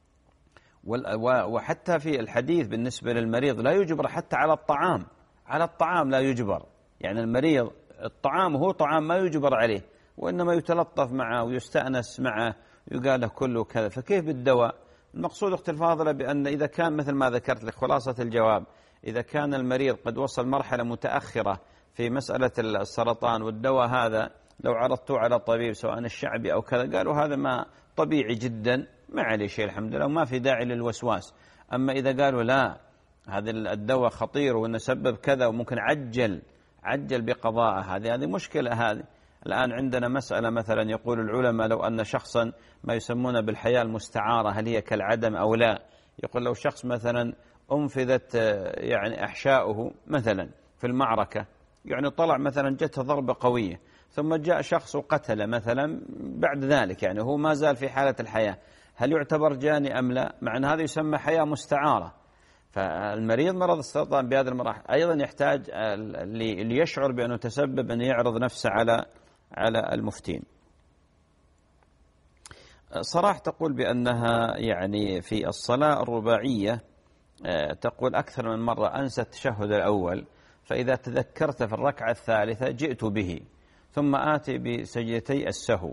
وحتى في الحديث بالنسبة للمريض لا يجبر حتى على الطعام، على الطعام لا يجبر، يعني المريض الطعام هو طعام ما يجبر عليه، وإنما يتلطف معه ويستأنس معه، يقال له كله كذا. فكيف بالدواء؟ المقصود أختي الفاضلة بأن إذا كان مثل ما ذكرت لك خلاصة الجواب، إذا كان المريض قد وصل مرحلة متأخرة في مسألة السرطان والدواء هذا لو عرضته على طبيب سواء الشعبي أو كذا قالوا هذا ما طبيعي جدا، ما عليه شيء الحمد لله وما في داعي للوسواس. أما إذا قالوا لا، هذا الدواء خطير وإنه سبب كذا وممكن عجل عجل بقضاءه، هذه هذه مشكلة. هذه الآن عندنا مسألة مثلا يقول العلماء لو أن شخصا ما يسمونه بالحياة المستعارة هل هي كالعدم أو لا، يقول لو شخص مثلا أنفذت يعني أحشاؤه مثلا في المعركة، يعني طلع مثلا جته ضربة قوية ثم جاء شخص وقتله مثلا بعد ذلك، يعني هو ما زال في حالة الحياة، هل يعتبر جاني أم لا؟ مع أن هذا يسمى حياة مستعارة. فالمريض مرض السرطان بهذه المراحل أيضا يحتاج اللي يشعر بأنه تسبب أن يعرض نفسه على على المفتين. صراحة تقول بأنها يعني في الصلاة الرباعية تقول أكثر من مرة أنسى التشهد الأول، فإذا تذكرت في الركعة الثالثة جئت به، ثم آتي بسجدتي السهو،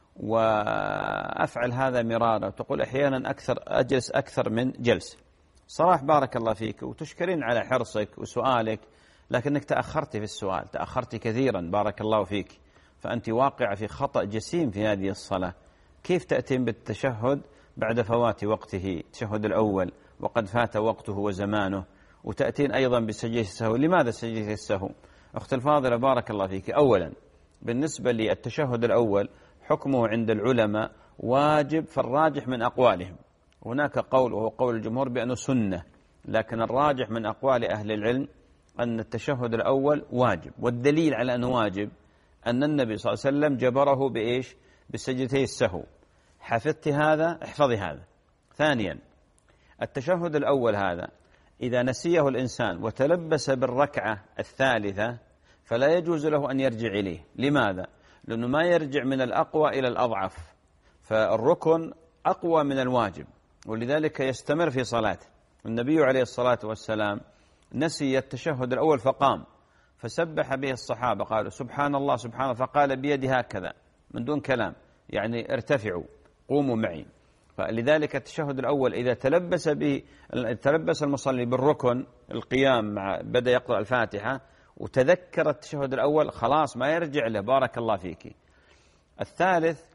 وأفعل هذا مرارا. تقول أحيانا أكثر أجلس أكثر من جلسة. صراحة بارك الله فيك، وتشكرين على حرصك وسؤالك، لكنك تأخرت في السؤال، تأخرت كثيرا بارك الله فيك، فأنت واقعة في خطأ جسيم في هذه الصلاة. كيف تأتين بالتشهد بعد فوات وقته، التشهد الأول وقد فات وقته وزمانه، وتأتين أيضا بسجدة السهو؟ لماذا سجدة السهو؟ أخت الفاضلة بارك الله فيك، أولا بالنسبة للتشهد الأول حكمه عند العلماء واجب في الراجح من أقوالهم. هناك قول وهو قول الجمهور بأنه سنة، لكن الراجح من أقوال أهل العلم أن التشهد الأول واجب، والدليل على أنه واجب أن النبي صلى الله عليه وسلم جبره بإيش؟ بسجدتي السهو. حفظت هذا احفظي هذا. ثانيا التشهد الأول هذا إذا نسيه الإنسان وتلبس بالركعة الثالثة فلا يجوز له أن يرجع إليه. لماذا؟ لأنه ما يرجع من الأقوى إلى الأضعف، فالركن أقوى من الواجب، ولذلك يستمر في صلاته. النبي عليه الصلاة والسلام نسي التشهد الأول فقام فسبح به الصحابة، قالوا سبحان الله سبحان الله، فقال بيدي هكذا من دون كلام، يعني ارتفعوا قوموا معي. فلذلك التشهد الأول إذا تلبس به تلبس المصلي بالركن القيام مع بدأ يقرأ الفاتحة وتذكر التشهد الأول خلاص ما يرجع له بارك الله فيك. الثالث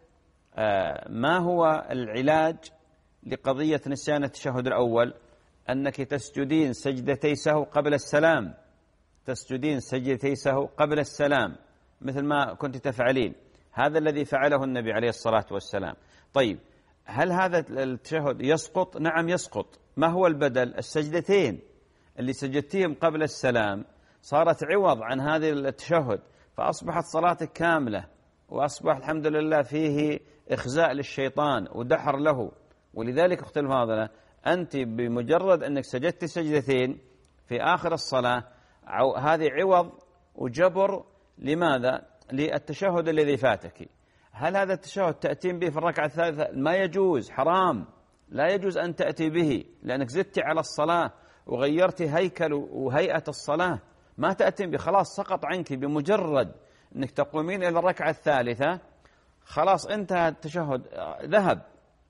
ما هو العلاج لقضية نسيان التشهد الأول؟ أنك تسجدين سجدتي سهو قبل السلام، تسجدين سجدتي سهو قبل السلام مثل ما كنت تفعلين. هذا الذي فعله النبي عليه الصلاة والسلام. طيب هل هذا التشهد يسقط؟ نعم يسقط. ما هو البدل؟ السجدتين اللي سجدتهم قبل السلام صارت عوض عن هذه التشهد، فأصبحت صلاتك كاملة، وأصبح الحمد لله فيه إخزاء للشيطان ودحر له. ولذلك أختي الفاضلة أنت بمجرد أنك سجدت سجدتين في آخر الصلاة هذه عوض وجبر. لماذا؟ للتشهد الذي فاتك. هل هذا التشهد تأتين به في الركعة الثالثة؟ ما يجوز، حرام، لا يجوز أن تأتي به، لأنك زدت على الصلاة وغيرت هيكل وهيئة الصلاة. ما تأتين به، خلاص سقط عنك. بمجرد أنك تقومين إلى الركعة الثالثة خلاص انتهى التشهد، ذهب،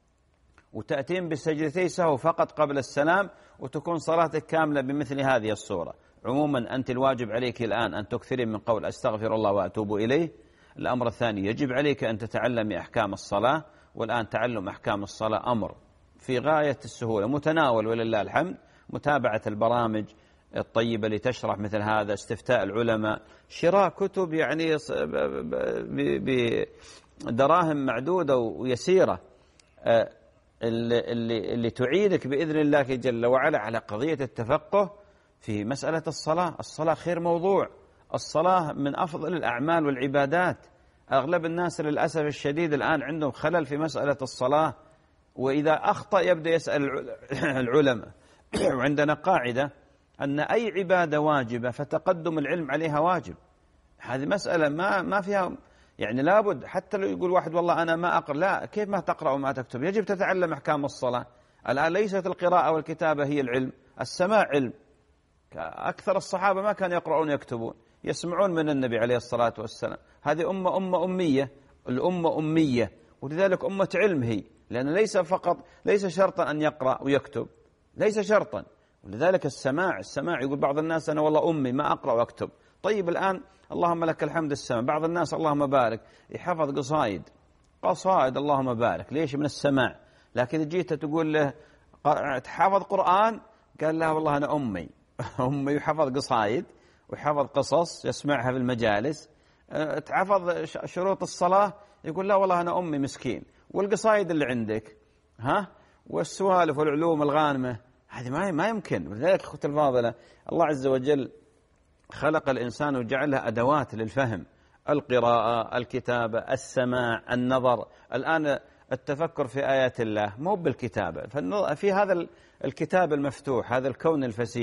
وتأتين بسجدتي سهو فقط قبل السلام، وتكون صلاتك كاملة بمثل هذه الصورة. عموما أنت الواجب عليك الآن أن تكثري من قول أستغفر الله وأتوب إليه. الأمر الثاني يجب عليك أن تتعلمي أحكام الصلاة، والآن تعلم أحكام الصلاة أمر في غاية السهولة متناول ولله الحمد. متابعة البرامج الطيبة لتشرح مثل هذا، استفتاء العلماء، شراء كتب يعني بدراهم معدودة ويسيرة اللي, اللي, اللي تعينك بإذن الله جل وعلا على قضية التفقه في مسألة الصلاة. الصلاة خير موضوع، الصلاة من أفضل الأعمال والعبادات. أغلب الناس للأسف الشديد الآن عندهم خلل في مسألة الصلاة، وإذا أخطأ يبدأ يسأل العلماء. وعندنا قاعدة أن أي عبادة واجبة فتقدم العلم عليها واجب. هذه مسألة ما ما فيها يعني لابد. حتى لو يقول واحد والله أنا ما أقرأ، لا، كيف ما تقرأ وما تكتب؟ يجب تتعلم أحكام الصلاة. الآن ليست القراءة والكتابة هي العلم، السماع علم. أكثر الصحابة ما كانوا يقرؤون يكتبون، يسمعون من النبي عليه الصلاة والسلام. هذه أمة أمة أمية، الأمة أمية، ولذلك أمة علم هي، لأن ليس فقط ليس شرطا أن يقرأ ويكتب، ليس شرطا. ولذلك السماع السماع يقول بعض الناس أنا والله أمي ما أقرأ وأكتب. طيب الآن اللهم لك الحمد السماع. بعض الناس اللهم بارك يحفظ قصائد قصائد اللهم بارك، ليش؟ من السماع. لكن جيت تقول له تحفظ قرآن، قال لا والله أنا أمي أمي يحفظ قصائد ويحفظ قصص يسمعها في المجالس. تحفظ شروط الصلاة، يقول لا والله أنا أمي مسكين. والقصائد اللي عندك ها والسوالف والعلوم الغانمة هذه ما ما يمكن. ولذلك أخوتي الفاضلة الله عز وجل خلق الإنسان وجعلها أدوات للفهم، القراءة، الكتابة، السماع، النظر. الآن التفكر في آيات الله مو بالكتابة، في هذا الكتاب المفتوح، هذا الكون الفسيح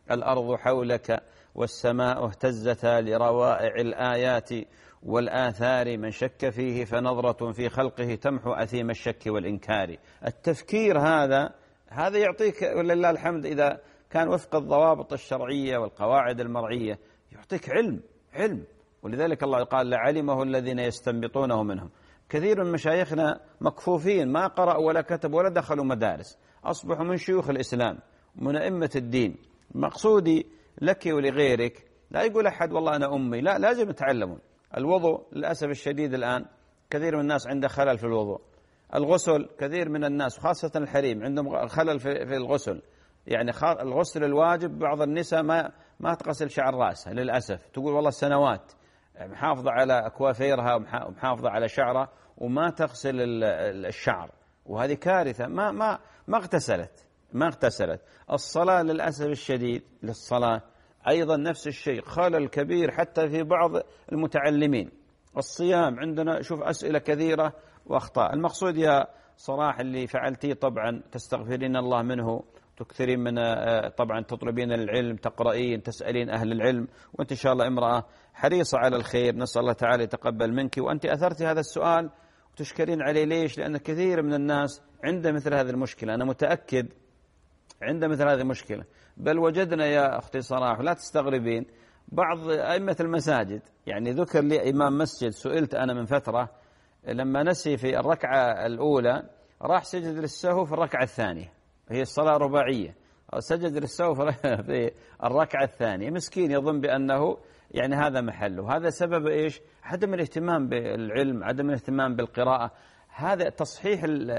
الأرض حولك والسماء اهتزتا لروائع الآيات والآثار، من شك فيه فنظرة في خلقه تمحو أثيم الشك والإنكار. التفكير هذا هذا يعطيك ولله الحمد إذا كان وفق الضوابط الشرعية والقواعد المرعية يعطيك علم علم ولذلك الله قال لعلمه الذين يستنبطونه منهم. كثير من مشايخنا مكفوفين، ما قرأوا ولا كتبوا ولا دخلوا مدارس، أصبحوا من شيوخ الإسلام من أئمة الدين. مقصودي لك ولغيرك، لا يقول أحد والله أنا أمي، لا، لازم يتعلمون. الوضوء للأسف الشديد الآن كثير من الناس عنده خلل في الوضوء. الغسل كثير من الناس خاصة الحريم عندهم خلل في الغسل، يعني الغسل الواجب بعض النساء ما ما تغسل شعر رأسها للأسف، تقول والله سنوات محافظة على أكوافيرها ومحافظة على شعرها وما تغسل الشعر، وهذه كارثة. ما ما ما اغتسلت ما اغتسلت. الصلاة للأسف الشديد للصلاة أيضا نفس الشيء، خلل كبير حتى في بعض المتعلمين. الصيام عندنا شوف أسئلة كثيرة وأخطاء. المقصود يا صلاح اللي فعلتيه طبعا تستغفرين الله منه، تكثرين من طبعا تطلبين العلم، تقرأين، تسألين أهل العلم، وأنت إن شاء الله امرأة حريصة على الخير، نسأل الله تعالى يتقبل منك. وأنت أثرت هذا السؤال وتشكرين عليه. ليش؟ لأن كثير من الناس عنده مثل هذه المشكلة، أنا متأكد عنده مثل هذه المشكلة. بل وجدنا يا أختي صراحة لا تستغربين بعض أئمة المساجد، يعني ذكر لي إمام مسجد سئلت أنا من فترة لما نسي في الركعة الأولى راح سجد للسهو في الركعة الثانية، هي الصلاة رباعية، سجد للسهو في الركعة الثانية، مسكين يظن بأنه يعني هذا محله. هذا سبب إيش؟ عدم الاهتمام بالعلم، عدم الاهتمام بالقراءة. هذا تصحيح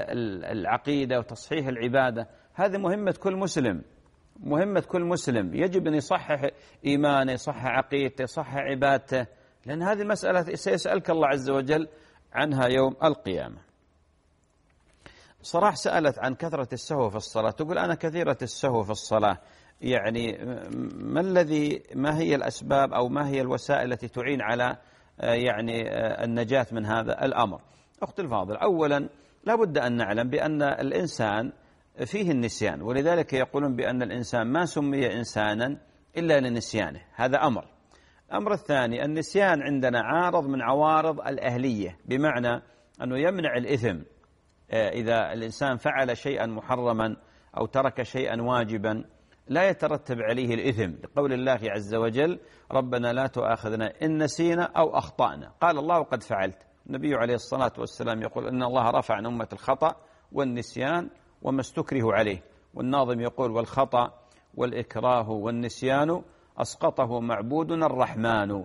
العقيدة وتصحيح العبادة، هذه مهمة كل مسلم، مهمة كل مسلم. يجب أن يصحح إيمانه، يصحح عقيدته، يصحح عبادته، لأن هذه المسألة سيسألك الله عز وجل عنها يوم القيامة. صراحة سألت عن كثرة السهو في الصلاة، تقول أنا كثيرة السهو في الصلاة، يعني ما الذي ما هي الأسباب أو ما هي الوسائل التي تعين على يعني النجاة من هذا الأمر؟ أختي الفاضل، أولا لا بد أن نعلم بأن الإنسان فيه النسيان، ولذلك يقولون بأن الإنسان ما سمي إنسانا إلا لنسيانه، هذا أمر. الأمر الثاني، النسيان عندنا عارض من عوارض الأهلية، بمعنى أنه يمنع الإثم. إذا الإنسان فعل شيئا محرما أو ترك شيئا واجبا لا يترتب عليه الإثم، لقول الله عز وجل ربنا لا تؤاخذنا إن نسينا أو أخطأنا، قال الله قد فعلت. النبي عليه الصلاة والسلام يقول إن الله رفع عن أمة الخطأ والنسيان وما استكره عليه، والناظم يقول والخطأ والإكراه والنسيان أسقطه معبودنا الرحمن،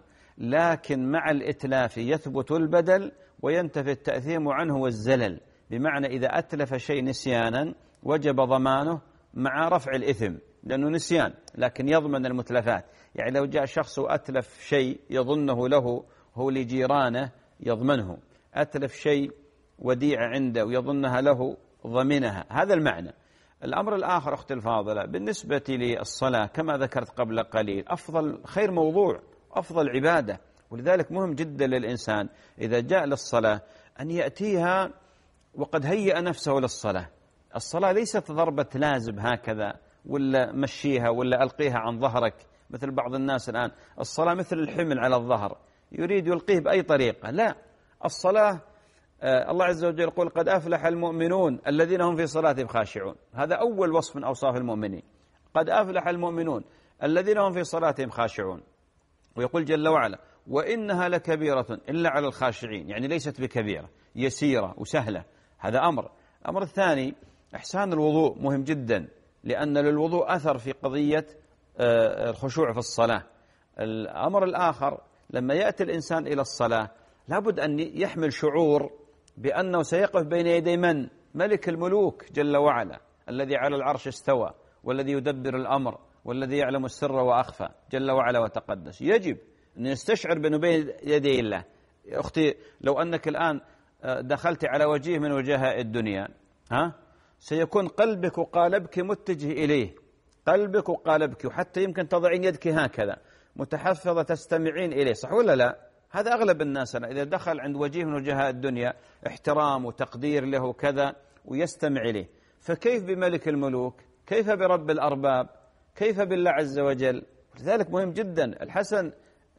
لكن مع الإتلاف يثبت البدل وينتفي التأثيم عنه والزلل. بمعنى إذا أتلف شيء نسيانا وجب ضمانه مع رفع الإثم، لأنه نسيان لكن يضمن المتلفات. يعني لو جاء شخص وأتلف شيء يظنه له هو لجيرانه يضمنه، أتلف شيء وديعة عنده ويظنها له ضمنها، هذا المعنى. الأمر الآخر أختي الفاضلة بالنسبة للصلاة كما ذكرت قبل قليل، أفضل خير موضوع، أفضل عبادة، ولذلك مهم جدا للإنسان إذا جاء للصلاة أن يأتيها وقد هيأ نفسه للصلاة. الصلاة ليست ضربة لازم هكذا ولا مشيها ولا ألقيها عن ظهرك مثل بعض الناس الآن. الصلاة مثل الحمل على الظهر يريد يلقيه بأي طريقة، لا. الصلاة آه الله عز وجل يقول قد أفلح المؤمنون الذين هم في صلاتهم خاشعون، هذا أول وصف من أوصاف المؤمنين، قد أفلح المؤمنون الذين هم في صلاتهم خاشعون. ويقول جل وعلا وإنها لكبيرة إلا على الخاشعين، يعني ليست بكبيرة، يسيرة وسهلة، هذا أمر. الأمر الثاني إحسان الوضوء مهم جدا، لأن للوضوء أثر في قضية الخشوع في الصلاة. الأمر الآخر لما يأتي الإنسان إلى الصلاة لابد أن يحمل شعور بأنه سيقف بين يدي من؟ ملك الملوك جل وعلا الذي على العرش استوى والذي يدبر الأمر والذي يعلم السر وأخفى جل وعلا وتقدس. يجب أن يستشعر بأنه بين يدي الله. أختي لو أنك الآن دخلت على وجيه من وجهاء الدنيا، ها سيكون قلبك وقالبك متجه إليه، قلبك وقالبك، وحتى يمكن تضعين يدك هكذا متحفظة تستمعين إليه، صح ولا لا؟ هذا أغلب الناس إذا دخل عند وجيه من وجهاء الدنيا احترام وتقدير له كذا ويستمع إليه، فكيف بملك الملوك؟ كيف برب الأرباب؟ كيف بالله عز وجل؟ لذلك مهم جدا. الحسن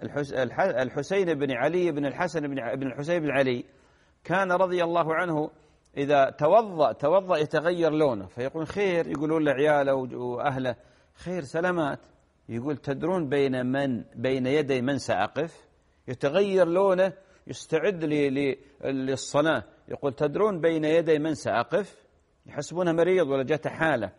الحسين بن علي بن الحسن بن الحسين بن علي كان رضي الله عنه إذا توضأ توضأ يتغير لونه، فيقول خير، يقولون لعياله وأهله خير سلامات، يقول تدرون بين من بين يدي من سأقف؟ يتغير لونه يستعد للصلاة، يقول تدرون بين يدي من سأقف؟ يحسبونه مريض ولا جاته حالة.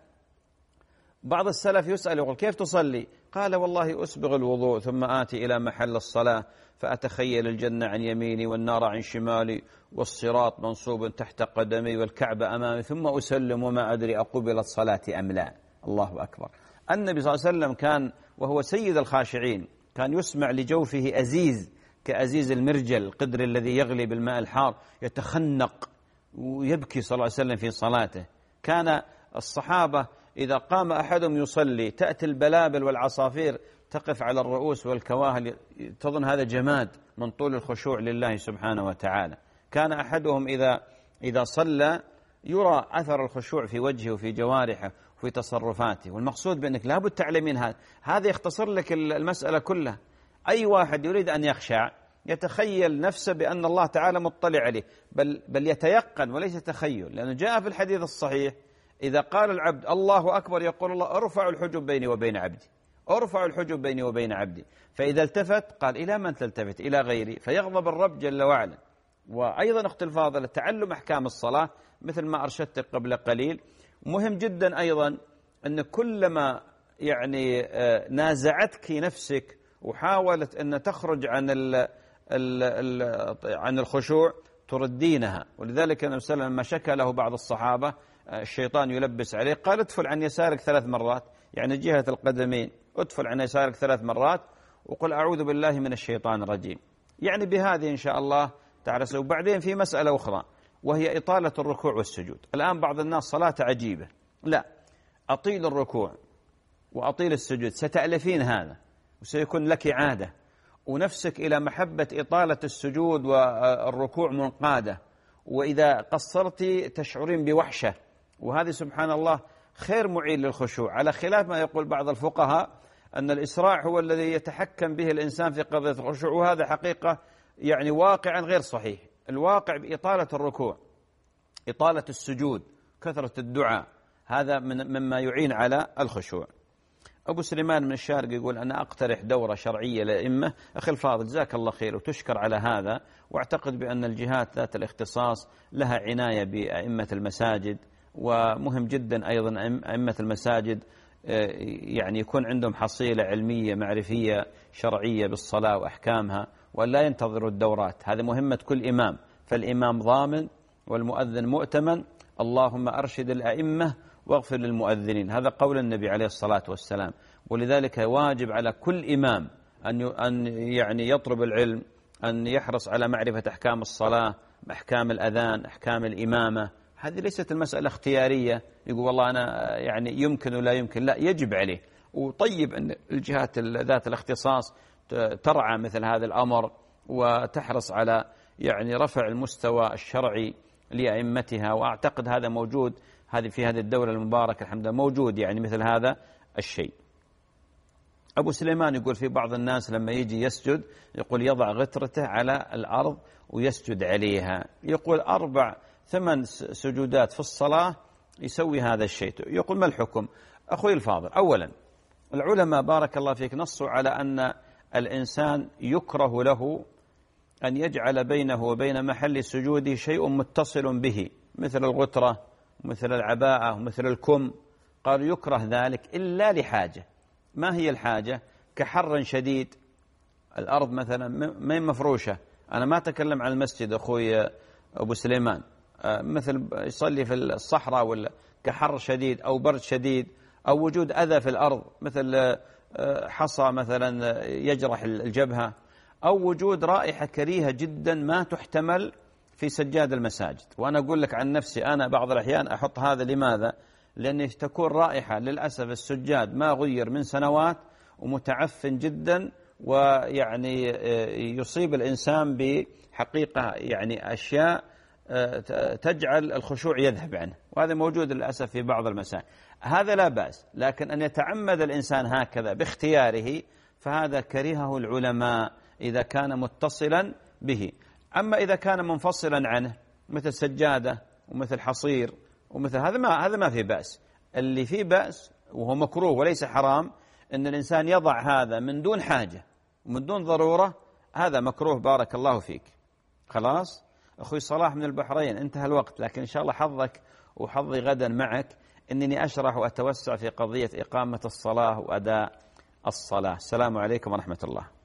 بعض السلف يسأل يقول كيف تصلي؟ قال والله أسبغ الوضوء ثم آتي إلى محل الصلاة فأتخيل الجنة عن يميني والنار عن شمالي والصراط منصوب تحت قدمي والكعبة أمامي ثم أسلم وما أدري أقبلت صلاتي أم لا. الله أكبر. النبي صلى الله عليه وسلم كان وهو سيد الخاشعين كان يسمع لجوفه أزيز كأزيز المرجل القدر الذي يغلي بالماء الحار، يتخنق ويبكي صلى الله عليه وسلم في صلاته. كان الصحابة إذا قام أحدهم يصلي تأتي البلابل والعصافير تقف على الرؤوس والكواهل، تظن هذا جماد من طول الخشوع لله سبحانه وتعالى. كان أحدهم إذا إذا صلى يرى أثر الخشوع في وجهه وفي جوارحه وفي تصرفاته. والمقصود بأنك لابد تعلمين هذا هذا يختصر لك المسألة كلها. أي واحد يريد أن يخشع يتخيل نفسه بأن الله تعالى مطلع عليه، بل, بل يتيقن وليس تخيل، لأنه جاء في الحديث الصحيح إذا قال العبد الله أكبر يقول الله أرفع الحجب بيني وبين عبدي، أرفع الحجب بيني وبين عبدي. فإذا التفت قال إلى من تلتفت؟ إلى غيري، فيغضب الرب جل وعلا. وأيضا أختي الفاضلة تعلم أحكام الصلاة مثل ما أرشدتك قبل قليل. مهم جدا أيضا أن كلما يعني نازعتك نفسك وحاولت أن تخرج عن ال ال ال عن الخشوع تردينها. ولذلك النبي صلى الله عليه وسلم لما شكى له بعض الصحابة الشيطان يلبس عليه قال ادفل عن يسارك ثلاث مرات، يعني جهة القدمين، ادفل عن يسارك ثلاث مرات وقل أعوذ بالله من الشيطان الرجيم. يعني بهذه إن شاء الله تعالى. وبعدين في مسألة أخرى وهي إطالة الركوع والسجود. الآن بعض الناس صلاة عجيبة، لا، أطيل الركوع وأطيل السجود، ستألفين هذا وسيكون لك عادة ونفسك إلى محبة إطالة السجود والركوع منقادة، وإذا قصرت تشعرين بوحشة، وهذه سبحان الله خير معين للخشوع، على خلاف ما يقول بعض الفقهاء أن الإسراع هو الذي يتحكم به الإنسان في قضية الخشوع، وهذا حقيقة يعني واقعا غير صحيح. الواقع بإطالة الركوع، إطالة السجود، كثرة الدعاء، هذا من مما يعين على الخشوع. أبو سليمان من الشارق يقول أنا أقترح دورة شرعية للأئمة. أخي الفاضل جزاك الله خير وتشكر على هذا، واعتقد بأن الجهات ذات الاختصاص لها عناية بأئمة المساجد، ومهم جدا أيضا أئمة المساجد يعني يكون عندهم حصيلة علمية معرفية شرعية بالصلاة وأحكامها، ولا ينتظروا الدورات. هذا مهمة كل إمام، فالإمام ضامن والمؤذن مؤتمن. اللهم أرشد الأئمة واغفر للمؤذنين، هذا قول النبي عليه الصلاة والسلام. ولذلك واجب على كل إمام أن أن يعني يطلب العلم، أن يحرص على معرفة أحكام الصلاة، أحكام الأذان، أحكام الإمامة. هذه ليست المسألة اختيارية يقول والله أنا يعني يمكن ولا يمكن، لا، يجب عليه. وطيب أن الجهات ذات الاختصاص ترعى مثل هذا الأمر وتحرص على يعني رفع المستوى الشرعي لأئمتها، وأعتقد هذا موجود هذه في هذه الدولة المباركة الحمد لله، موجود يعني مثل هذا الشيء. أبو سليمان يقول في بعض الناس لما يجي يسجد يقول يضع غترته على الأرض ويسجد عليها، يقول أربع ثمان سجودات في الصلاة يسوي هذا الشيء، يقول ما الحكم؟ أخوي الفاضل، أولا العلماء بارك الله فيك نصوا على أن الإنسان يكره له أن يجعل بينه وبين محل سجوده شيء متصل به مثل الغترة مثل العباءة مثل الكم، قالوا يكره ذلك إلا لحاجة. ما هي الحاجة؟ كحر شديد، الأرض مثلا ما هي مفروشة، أنا ما أتكلم عن المسجد أخوي أبو سليمان، مثل يصلي في الصحراء ولا كحر شديد أو برد شديد أو وجود أذى في الأرض مثل حصى مثلا يجرح الجبهة، أو وجود رائحة كريهة جدا ما تحتمل في سجاد المساجد. وأنا أقول لك عن نفسي أنا بعض الأحيان أحط هذا، لماذا؟ لأن تكون رائحة للأسف السجاد ما غير من سنوات ومتعفن جدا، ويعني يصيب الإنسان بحقيقة يعني أشياء تجعل الخشوع يذهب عنه، وهذا موجود للأسف في بعض المسائل. هذا لا بأس، لكن أن يتعمد الإنسان هكذا باختياره فهذا كرهه العلماء إذا كان متصلا به. أما إذا كان منفصلا عنه مثل سجادة ومثل حصير ومثل هذا ما هذا ما في بأس. اللي فيه بأس وهو مكروه وليس حرام أن الإنسان يضع هذا من دون حاجة ومن دون ضرورة، هذا مكروه. بارك الله فيك. خلاص أخوي صلاح من البحرين، انتهى الوقت، لكن إن شاء الله حظك وحظي غدا معك أنني أشرح وأتوسع في قضية إقامة الصلاة وأداء الصلاة. السلام عليكم ورحمة الله.